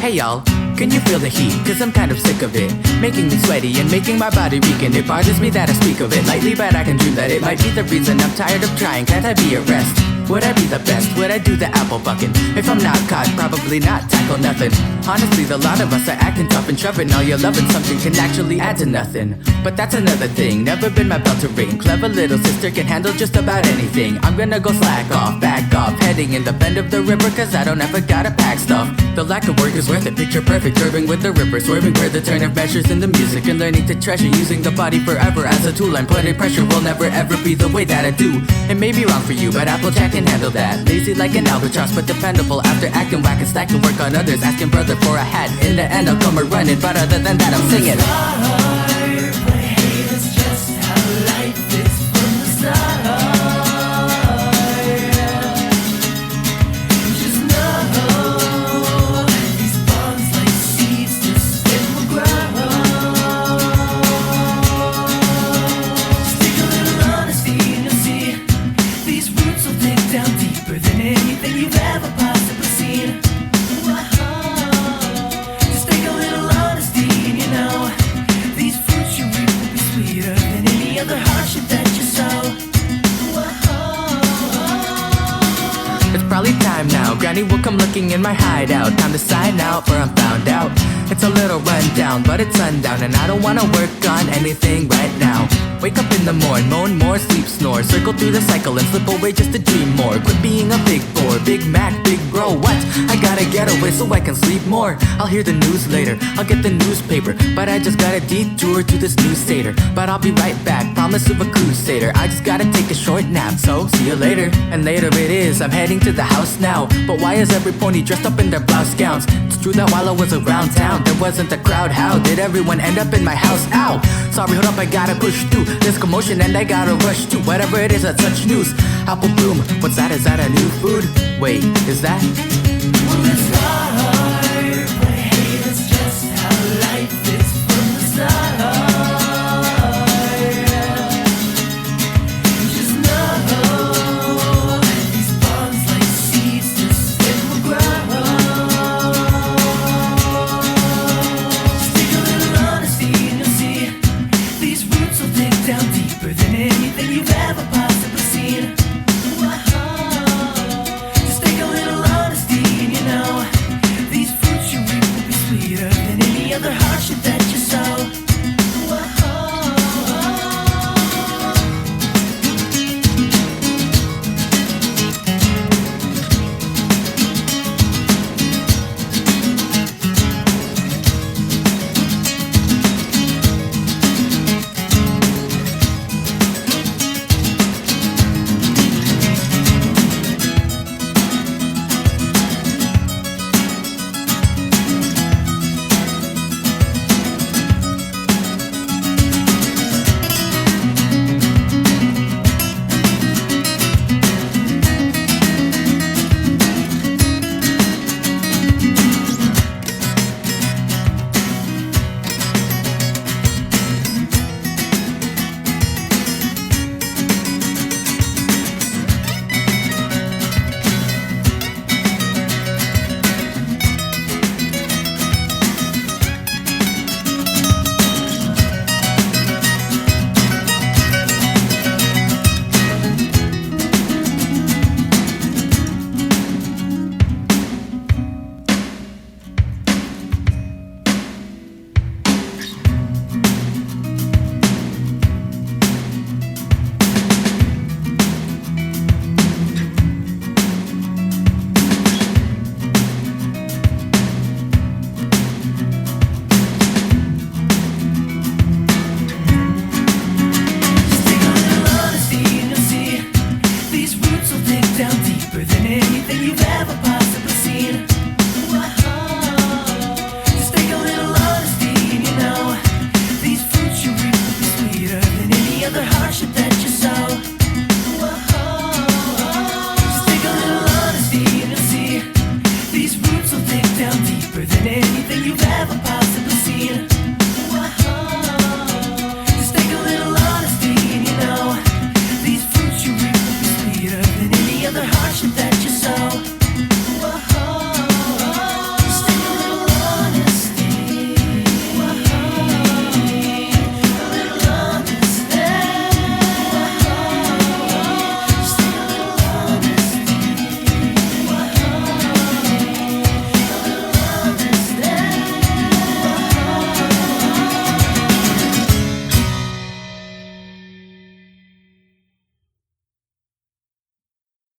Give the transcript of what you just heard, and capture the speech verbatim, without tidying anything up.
Hey y'all, can you feel the heat? Cause I'm kind of sick of it, making me sweaty and making my body weak. And it bothers me that I speak of it lightly, but I can dream that it might be the reason I'm tired of trying. Can't I be at rest? Would I be the best? Would I do the apple bucking? If I'm not caught, probably not tackle nothing. Honestly, the lot of us are acting tough and shoving all your loving something can actually add to nothing. But that's another thing, never been my belt to ring. Clever little sister can handle just about anything. I'm gonna go slack off, back off, heading in the bend of the river, cause I don't ever gotta pack stuff. The lack of work is worth it, picture perfect, curving with the ripper, swerving for the turn of measures in the music, and learning to treasure using the body forever as a tool. I'm putting pressure will never ever be the way that I do. It may be wrong for you, but Applejack can handle that. Lazy like an albatross, but dependable after acting whack and stacking work on others, asking brother for a hat. In the end I'll come a running, but other than that I'm singing. Probably time now, Granny will come looking in my hideout. Time to sign out, for I'm found out. It's a little rundown, but it's sundown, and I don't wanna work on anything right now. Wake up in the morn, moan more, sleep, snore, circle through the cycle and slip away just to dream more. Quit being a big bore, Big Mac, big bro, what? I gotta get away so I can sleep more. I'll hear the news later, I'll get the newspaper, but I just gotta detour to this new satyr. But I'll be right back, promise of a crusader. I just gotta take a short nap, so see you later. And later it is, I'm heading to the house now. But why is every pony dressed up in their blouse gowns? It's true that while I was around town, there wasn't a crowd. How did everyone end up in my house? Ow! Sorry, hold up, I gotta push through this commotion and I gotta rush to whatever it is that's such news. Apple bloom, what's that? Is that a new food? Wait, is that? Well, it's hard, but hey, that's just how life is from the start. Just know these bonds like seeds just it will grow. Just take a little honesty and you'll see these roots will dig down deeper than anything you've ever possibly seen. Just take a little honesty and you know these fruits you reap will be sweeter than any other hardship that you sow. Just take a little honesty and you know these fruits you reap will be sweeter than any other hardship that you sow.